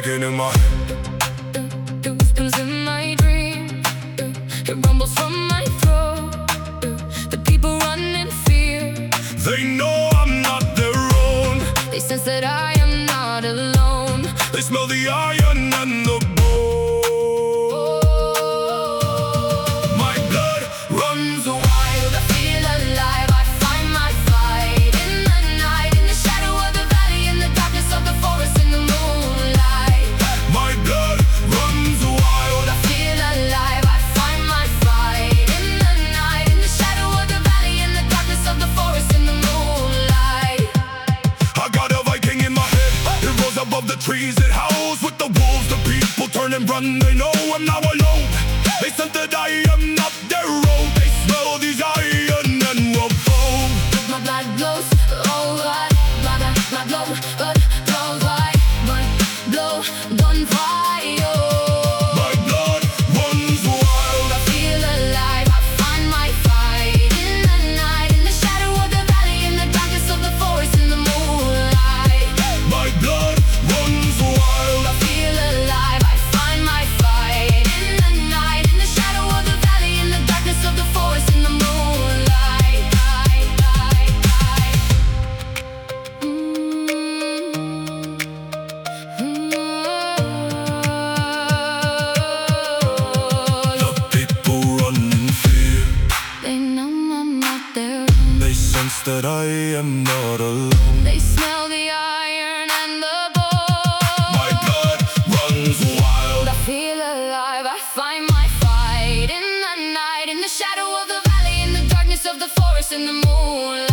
waking in my Goosebumps in my dream. It rumbles from my throat. The people run in fear. They know I'm not their own. They sense that I am not alone. They smell the iron and the bone. My blood runs Wild, I feel alive. I find my fight in the night, in the shadow of the valley, in the darkness of the forest, in the moonlight. My blood runs wild. I feel alive. I find my fight in the night, in the shadow of the valley, in the darkness of the forest, in the moonlight. I got a Viking in my head. It rose above the trees. It howls with the wolves. The people turn and run. They know I'm now alone. They sense that I am not their own. They smell these iron and the bone. My blood glows, oh God. My blood glows like my blood on fire. My blood runs wild. I feel alive. I find my fight in the night, in the shadow of the valley, in the darkness of the forest, in the moonlight. My blood runs wild. I feel alive. I find my fight in the night, in the shadow of the valley, in the darkness of the forest, in the moonlight. The people run in fear. They know I'm not there. They sense that I am not alone. They smell the iron and the bone. My blood runs wild. I feel alive. I find my fight in the night, in the shadow of the valley, in the darkness of the forest, in the moonlight.